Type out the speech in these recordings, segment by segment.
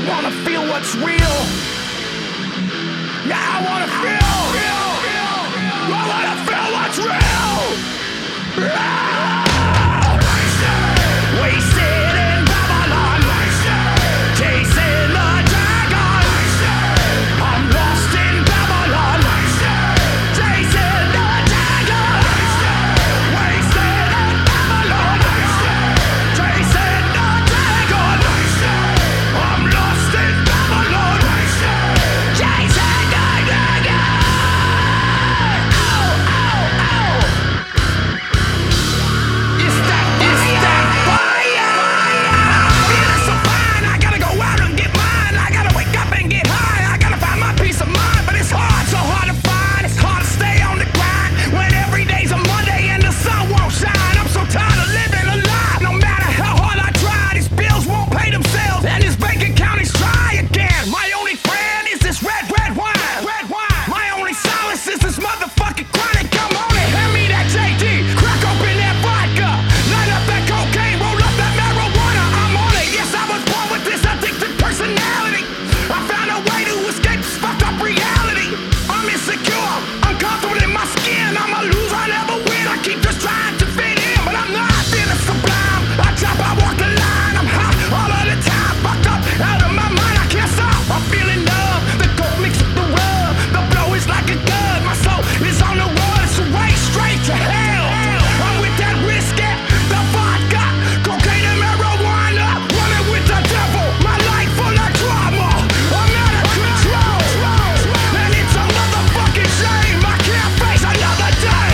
wanna feel what's real. Yeah, I wanna feel. I wanna feel what's real. Wasted in Babylon, chasing the dragon. I'm lost in Babylon, chasing the dragon. Wasted in Babylon, chasing the dragon. I'm lost in Babylon, chasing the dragon. Oh, oh, oh. It's that fire. Feeling so fine, I gotta go out and get mine. I gotta wake up and get high. I gotta find my peace of mind, but it's hard, so hard to find. It's hard to stay on the grind when every day's a Monday and the sun won't shine. I'm so tired of living a lie. No matter how hard I try, these bills won't pay themselves, and this bank account is dry again. My only friend is this red wine. My only solace is this motherfucking chronic. Come on and hand me that JD. Crack open that vodka. Light up that cocaine. Roll up that marijuana. I'm on it. Yes, I was born with this addicted personality. I found a way to escape this fucked up reality. I'm insecure. Uncomfortable in my skin. I'm a loser. I never win. I keep just trying to fit in, but I'm not feeling sublime. I drop, I walk the line. I'm hot all of the time. Fucked up out of my mind. I can't stop. I'm feeling numb. The coke mixed with the rub. The blow is like a gun. My soul is on the run. It's a way straight to hell. I'm with that whiskey, the vodka, cocaine and marijuana. Running with the devil. My life full of drama. I'm out of control. And it's a motherfucking shame. I can't face another day.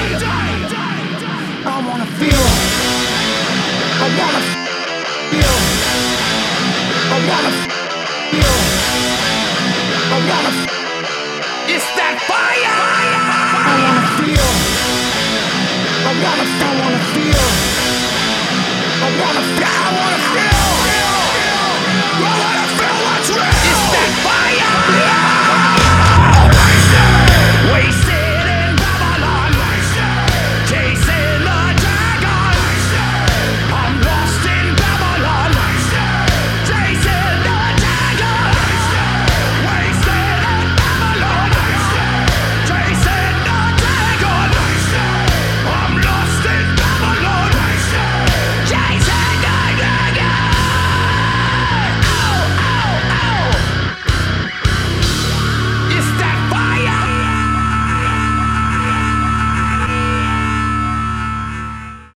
I wanna feel. I wanna feel. I wanna feel. I wanna. It's that fire. I wanna feel. I wanna feel. I wanna